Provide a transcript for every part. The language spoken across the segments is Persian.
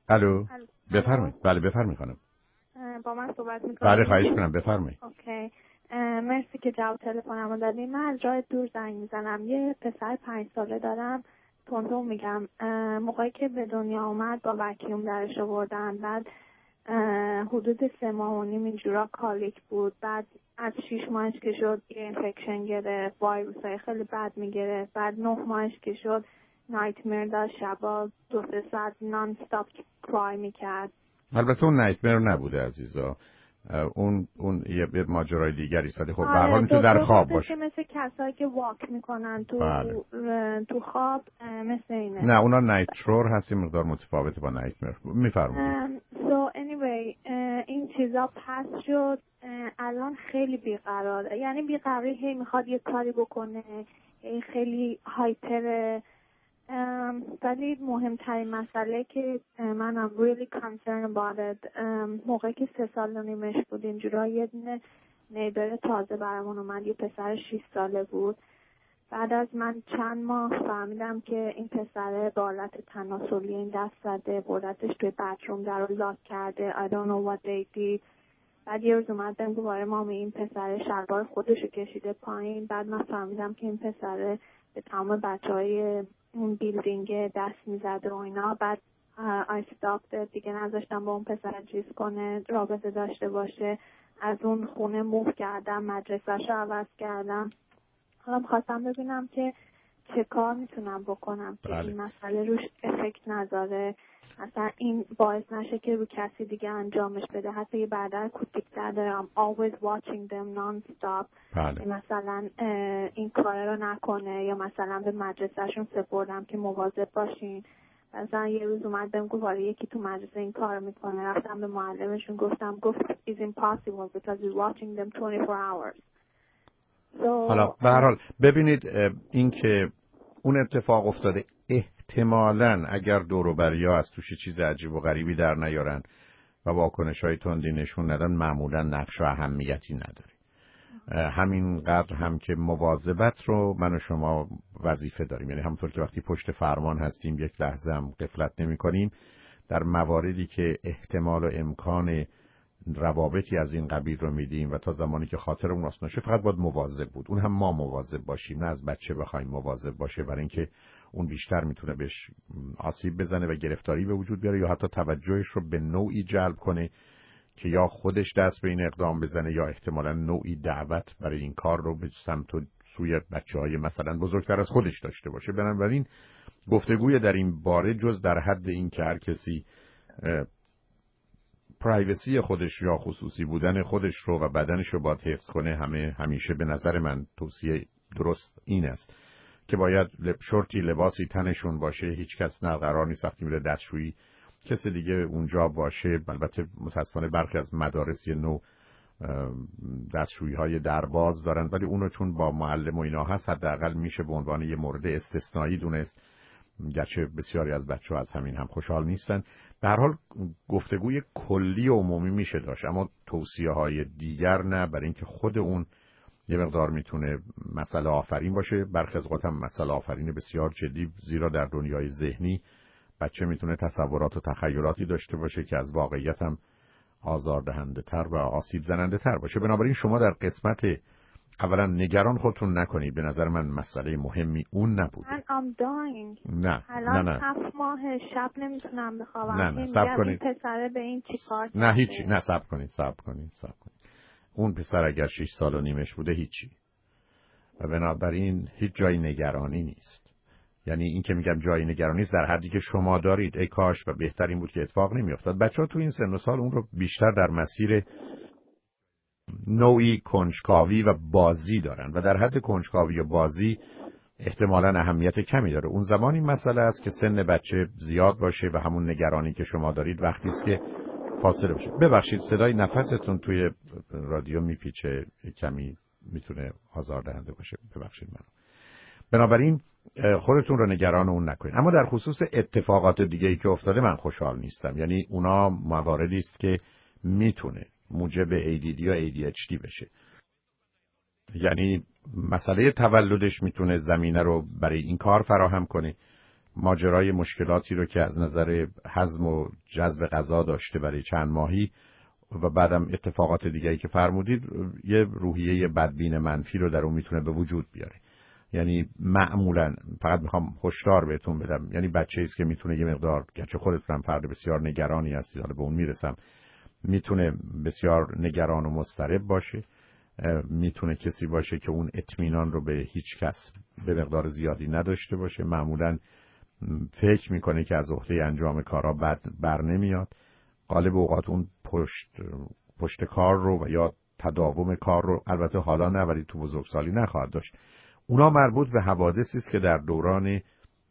الو. بفرمایید. بله بفرمایید خانم. با من صحبت می‌کنید؟ بله خواهش می‌کنم بفرمایید. اوکی. مرسی که جواب تلفنمو دادین. من از راه دور زنگ میزنم. یه پسر 5 ساله دارم. تونتون میگم موقعی که به دنیا اومد با وکیوم درش آوردن. بعد حدود 3 ماه و نیم اینجورا کالیک بود. بعد از 6 ماهش که شد یه اینفکشن گرفت، وایروسای خیلی بد میگرفت. بعد 9 ماهش که شد نایتمر داشت، شبا 2-3 ساعت نان استاپ کرای میکرد. البته اون نایتمر نبوده عزیزا، اون یه ماجرای دیگری است. خب به هر حال میتونه در خواب باشه. مثل کسایی که واک میکنن تو خواب مثل اینه. نه اونا نایترور هست، مقدار متفاوته با نایتمر. میفرمایید. So anyway این چیزا پس شد. الان خیلی بیقراره، یعنی بیقراری هی میخواد یه کاری بکنه، خیلی هایپره. ولی مهمترین مسئله که منم really concerned about it موقعی که 3 سال و نیمش بود اینجورا یه دونه نیبر تازه برامون اومد، یه پسر 6 ساله بود. بعد از من چند ماه فهمیدم که این پسر به حالت تناسلی این دست زده، بردتش توی باتروم در رو لاک کرده. I don't know what they did. بعد یه روز اومدم گفتم مامی این پسر شلوار خودشو کشیده پایین. بعد من فهمیدم که این پسر به تمام بچهای اون بیلدینگ دست میزده و اینا. بعد I stopped دیگه نذاشتم با اون پسر چیز کنه، رابطه داشته باشه. از اون خونه موو کردم، مدرسه‌شو عوض کردم. حالا می‌خواستم ببینم که چه کار میتونم بکنم که این مسئله روش افکت نذاره، اصلا این باعث نشه که رو کسی دیگه انجامش بده. حتی یه برادر کوچیک‌تر دارم always watching them non-stop. مثلا این کار رو نکنه، یا مثلا به مدرسهشون سپردم که مواظب باشین. مثلا یه روز اومد بهم گفت یکی تو مدرسه این کار میکنه. رفتم به معلمشون گفت it's impossible because we're watching them 24 hours. حالا به هر حال ببینید این که اون اتفاق افتاده احتمالاً اگر دور و بریا از توش چیز عجیب و غریبی در نیارن و واکنش‌های تندی نشون ندن، معمولاً نقش و اهمیتی نداره. همینقدر هم که مواظبت رو من و شما وظیفه داریم، یعنی همونطور که وقتی پشت فرمان هستیم یک لحظه هم غفلت نمی‌کنیم. در مواردی که احتمال و امکان روابطی از این قبیل رو میدیم و تا زمانی که خاطرمون راست نشه فقط باید مواظب بود. اون هم ما مواظب باشیم، نه از بچه بخوایم مواظب باشه، برای اینکه اون بیشتر میتونه بهش آسیب بزنه و گرفتاری به وجود بیاره، یا حتی توجهش رو به نوعی جلب کنه که یا خودش دست به این اقدام بزنه یا احتمالاً نوعی دعوت برای این کار رو به سمت و سوی بچه‌های مثلا بزرگتر از خودش داشته باشه. بنابراین گفتگوی در این باره جز در حد این که هر کسی پرایوسی خودش یا خصوصی بودن خودش رو و بدنش رو باید حفظ کنه، همیشه به نظر من توصیه درست این است که باید شورتی لباسی تنشون باشه. هیچ کس نه قرار نیست وقتی میره دستشویی کسی دیگه اونجا باشه. البته متاسفانه برخی از مدارس یه نوع دستشویی های درباز دارن، ولی اونو چون با معلم و اینا هست حداقل میشه به عنوان یه مورد استثنایی دونست، گرچه بسیاری از بچه‌ها از همین هم خوشحال نیستن. به هر حال گفتگوی کلی و عمومی میشه داشت، اما توصیه‌های دیگر نه، برای اینکه خود اون یه مقدار میتونه مسئله آفرین باشه. برخی از اوقات هم مسئله آفرین بسیار جدی، زیرا در دنیای ذهنی بچه میتونه تصورات و تخیلاتی داشته باشه که از واقعیت هم آزاردهنده تر و آسیب زننده تر باشه. بنابراین شما در قسمت اولا نگران خودتون نکنید، به نظر من مسئله مهمی اون نبوده. نه الان 7 ماه شب نمیتونم بخوابم. نه صبر کنید. پسره به این چیکار کرده؟ نه هیچی، نه صبر کنید. اون پسر اگر 6 سال و نیمش بوده هیچی، و بنابراین هیچ جای نگرانی نیست. یعنی این که میگم جای نگرانی نیست در حدی که شما دارید ای کاش و بهتر این بود که اتفاق نمیافتاد. بچه‌ها تو این سن و سال اون رو بیشتر در مسیر نوعی کنجکاوی و بازی دارن و در حد کنجکاوی و بازی احتمالاً اهمیت کمی داره. اون زمان این مسئله است که سن بچه زیاد باشه و همون نگرانی که شما دارید وقتی است که فاصله باشه. ببخشید صدای نفستون توی رادیو میپیچه، کمی میتونه آزاردهنده باشه، ببخشید من. بنابراین خودتون رو نگران اون نکنید. اما در خصوص اتفاقات دیگه‌ای که افتاده من خوشحال نیستم. یعنی اونا مواردی است که میتونه موجب ADD یا ADHD بشه. یعنی مسئله تولدش میتونه زمینه رو برای این کار فراهم کنه. ماجرای مشکلاتی رو که از نظر هضم و جذب غذا داشته برای چند ماهی و بعدم اتفاقات دیگری که فرمودید، یه روحیه بدبین منفی رو در اون میتونه به وجود بیاره. یعنی معمولا فقط میخوام هشدار بهتون بدم، یعنی بچه‌ای است که میتونه یه مقدار، گرچه خودتون فرد بسیار نگرانی هستید، حالا به اون میرسم، میتونه بسیار نگران و مضطرب باشه، میتونه کسی باشه که اون اطمینان رو به هیچ کس به مقدار زیادی نداشته باشه، معمولا فکر میکنه که از عهده انجام کارا بر نمیاد، غالب اوقات اون پشت کار رو و یا تداوم کار رو البته حالا نه ولی تو بزرگسالی نخواهد داشت. اونا مربوط به حوادثی است که در دوران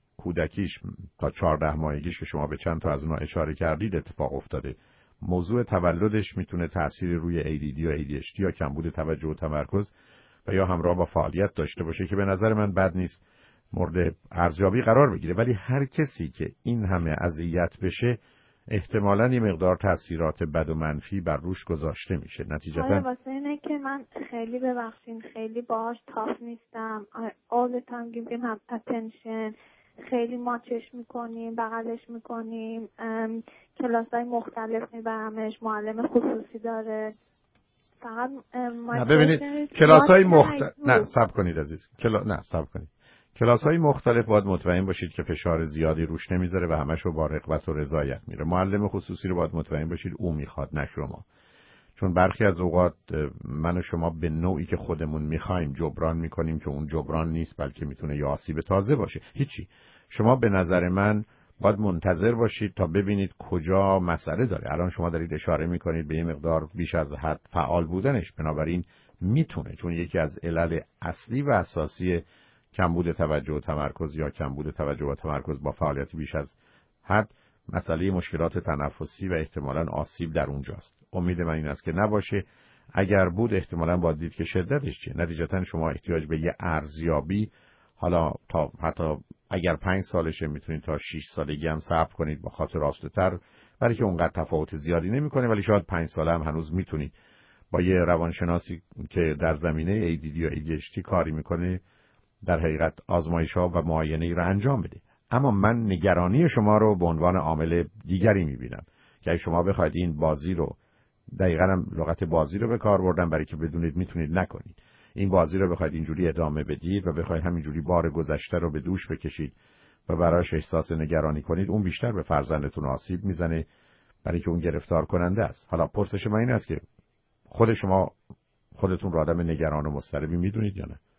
کودکیش تا 14 ماهگیش که شما به چند تا از اونها اشاره کردید اتفاق افتاده. موضوع تولدش میتونه تأثیری روی ADD و ADHD یا کمبود توجه و تمرکز و یا همراه با فعالیت داشته باشه که به نظر من بد نیست مورد ارزیابی قرار بگیره، ولی هر کسی که این همه اذیت بشه احتمالاً یه مقدار تأثیرات بد و منفی بر روش گذاشته میشه. نتیجتاً واسه اینه که من خیلی ببخشین خیلی باهاش تاف نیستم. all the time give him attention. خیلی ماچش میکنیم، بغلش میکنیم، کلاسای مختلف میبرمش، معلم خصوصی داره. فقط نه ببینید کلاسای مختلف نه صبر کنید عزیز صبر کنید. کلاس‌های مختلف باید مطمئن باشید که فشار زیادی روش نمیذاره و همش رو با رغبت و رضایت میره. معلم خصوصی رو باید مطمئن باشید او میخواد نه شما. چون برخی از اوقات من و شما به نوعی که خودمون میخوایم جبران میکنیم که اون جبران نیست، بلکه میتونه یه آسیب تازه باشه. هیچی. شما به نظر من باید منتظر باشید تا ببینید کجا مسئله داره. الان شما دارید اشاره میکنید به یه مقدار بیش از حد فعال بودنش، بنابراین میتونه، چون یکی از علل اصلی و اساسی کمبود توجه و تمرکز یا کمبود توجه و تمرکز با فعالیت بیش از حد مسئله مشکلات تنفسی و احتمالاً آسیب در اونجاست. امید من این است که نباشه. اگر بود احتمالاً باید دید که شدتش چیه. نتیجتاً شما احتیاج به یه ارزیابی، حالا تا حتی اگر 5 سالشه میتونید تا 6 سالگی هم صبر کنید با خاطر راست‌تر، برای که اونقدر تفاوت زیادی نمیکنه، ولی شاید 5 ساله هم هنوز میتونید با یه روانشناسی که در زمینه ADD یا ADHD کاری میکنه در حقیقت آزمایش‌ها و معاینه‌ای را انجام بده. اما من نگرانی شما رو به عنوان عامل دیگری می‌بینم که اگه شما بخواید این بازی رو، دقیقاً هم لغت بازی رو به کار بردم برای که بدونید میتونید نکنید، این بازی رو بخواید اینجوری ادامه بدید و بخواید همینجوری بار گذشته رو به دوش بکشید و براش احساس نگرانی کنید، اون بیشتر به فرزندتون آسیب میزنه، برای که اون گرفتار کننده است. حالا پرسش من این است که شما خودتون رو آدم نگران و مضطربی میدونید یا نه؟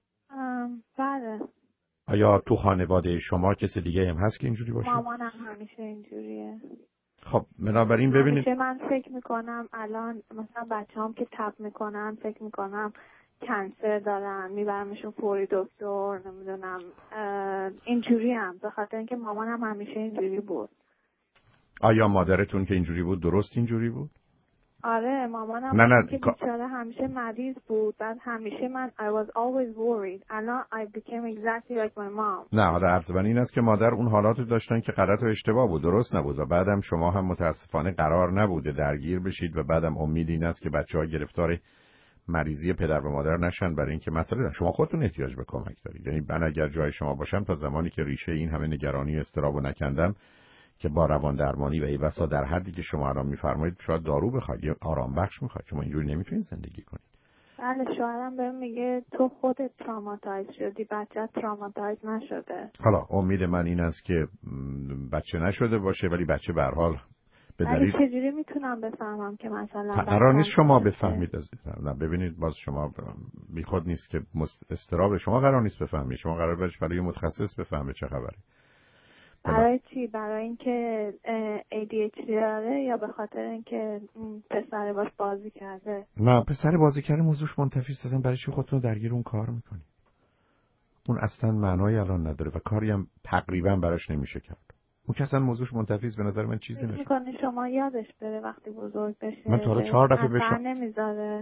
بله. آیا تو خانواده شما کسی دیگه هم هست که اینجوری باشه؟ مامانم همیشه اینجوریه. خب بنابراین ببینید، همیشه من فکر میکنم الان مثلا بچه‌هام که تب میکنن فکر میکنم کنسر دارن، میبرمشون فوری دکتر، نمیدونم اینجوری هم، به خاطر اینکه مامانم همیشه اینجوری بود. آیا مادرتون که اینجوری بود درست اینجوری بود؟ آره مامانم نه که بیچاره همیشه مریض بود، بعد همیشه من I was always worried. الان I became exactly like my mom. نه حالا عرض من این است که مادر اون حالات داشتن که غلط و اشتباه بود، درست نبود و بعدم شما هم متاسفانه قرار نبوده درگیر بشید و بعدم امید این است که بچه‌ها گرفتار مریضی پدر و مادر نشن، برای اینکه مسئله نه. شما خودتون احتیاج به کمک دارید. یعنی من اگر جای شما باشم تا زمانی که ریشه این همه نگرانی و اضطرابو نکندم که با روان درمانی و ای بسا در حدی که شما الان میفرمایید شاید دارو بخواید یا آرام بخش میخواید، شما اینجوری نمیتونید زندگی کنید. بله شوهرم بهم میگه تو خودت تراماتایز شدی، بچه تراماتایز نشده. حالا امید من این است که بچه نشده باشه، ولی بچه به هر حال به دلیل چجوری میتونم بفهمم که مثلا قرار نیست شما بفهمید نه ببینید باز شما بیخود نیست که اضطراب شما قرار نیست بفهمید، شما قرار برای متخصص بفهمه چه خبره. برای چی؟ برای اینکه ADHD داره یا به خاطر اینکه پسر باش بازی کرده؟ نه پسر بازی کرده موضوعش منتفی است، برای چی خودتون درگیر اون کار میکنی؟ اون اصلا معنایی الان نداره و کاری هم تقریبا براش نمیشه کرد. اون که اصلا موضوعش منتفی است، به نظر من چیزی نشه. میکنه شما یادش بره وقتی بزرگ بشه. من تا حالا 4 دفعه بهش نمیذاره.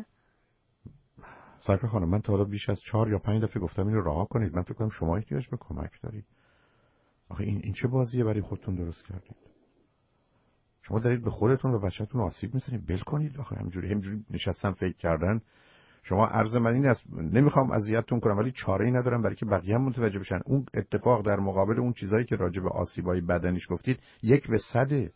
سرکار خانم من تا حالا بیش از 4 یا 5 دفعه گفتم اینو رها کنید. من فکر کنم شما احتیاج به کمک دارید. آخه این چه بازیه برای خودتون درست کردید؟ شما دارید به خودتون و بچه‌تون آسیب میزنید. ول کنید. آخه همینجوری نشستن فکر کردن شما عرض من این است، نمیخوام اذیتتون کنم ولی چاره‌ای ندارم برای که بقیه هم متوجه بشن. اون اتفاق در مقابل اون چیزایی که راجع به آسیبای بدنیش گفتید 1/100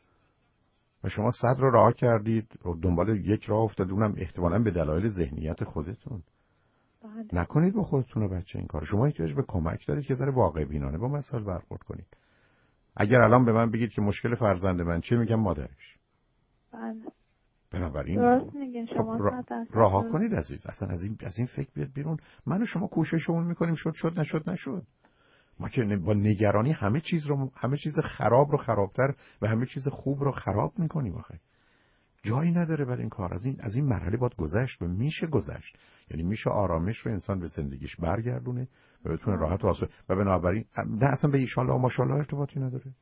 و شما 100 رو رها کردید و دنبال یک راه افتاد، اونم احتمالاً به دلایل ذهنیت خودتون. نکنید با خودتون و بچه این کار. شما احتیاج به کمک دارید که ذره واقع بینانه با مسائل برخورد کنید. اگر الان به من بگید که مشکل فرزند من چیه، میگم مادرش. بله. بنابراین درست میگین شما. رها کنید عزیز، اصلا از این فکر بیاد بیرون. من و شما کوششمون میکنیم، شد نشد. ما که با نگرانی همه چیز خراب رو خرابتر و همه چیز خوب رو خراب میکنیم. آخه جایی نداره برای این کار. از این مرحله باید گذشت و میشه گذشت. یعنی میشه آرامش رو انسان به زندگیش برگردونه و بتونه راحت و آسون. و بنابراین نه اصلا به ایشالله و ماشاءالله ارتباطی نداره.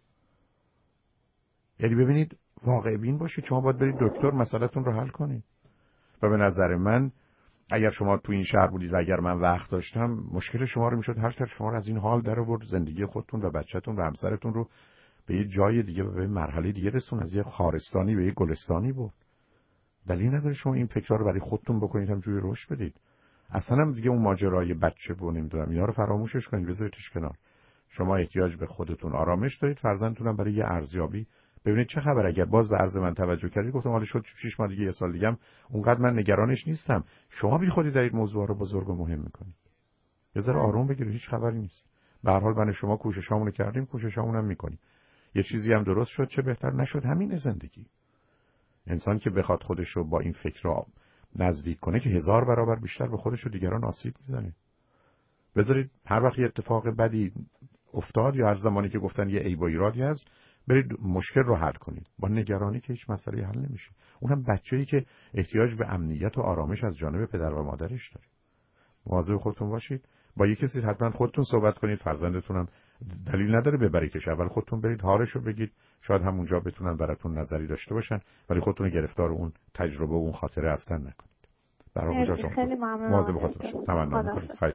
یعنی ببینید واقع بین باشید، شما باید برید دکتر مسئله‌تون رو حل کنید. و به نظر من اگر شما تو این شهر بودید و اگر من وقت داشتم، مشکل شما رو میشد حل کرد. شما رو از این حال در آورد، زندگی خودتون و بچه‌تون و همسرتون رو به یه جای دیگه و به مرحله دیگه رسون، از یه خارستانی به یه گلستانی برد. دلیل نداره شما این فکرها رو برای خودتون بکنید، هم جوی رشد بدید. اصلا هم دیگه اون ماجرای بچه و نمیدونم اینا رو فراموشش کنید، بذاریدش کنار. شما احتیاج به خودتون آرامش دارید، فرزندتون هم برای یه ارزیابی. ببینید چه خبر. اگر باز به عرض من توجه کردید، گفتم حالا شد 6 ماه دیگه، یه سال دیگه هم اونقدر من نگرانش نیستم. شما بی خودی دارید موضوع رو بزرگ و مهم میکنید. یه ذره آروم بگیرید، هیچ خبری نیست. به هر حال من شما کوششامونو کردیم، کوششامون هم میکنیم. یه چیزی هم درست شد چه بهتر، نشد همین زندگی. انسان که بخواد خودش رو با این فکر رو نزدیک کنه که 1000 برابر بیشتر به خودش و دیگران آسیب میزنه. بذارید هر وقت یه اتفاق بدی افتاد یا هر زمانی که گفتن یه عیب و ایرادی هست، برید مشکل رو حل کنید. با نگرانی که هیچ مسئله حل نمیشه. اونم بچه‌ای که احتیاج به امنیت و آرامش از جانب پدر و مادرش داره. مواظب خودتون باشید. با یه کسی حتما خودتون صحبت کنید. فرزندتونم دلیل نداره ببریدش. اول خودتون برید حالش رو بگید. شاید همونجا بتونن براتون نظری داشته باشن، ولی خودتون رو گرفتار اون تجربه و اون خاطره اصلا نکنید. برای خودتون خیلی ممنون. مواظب خودتون باشید. تمنا می‌کنم.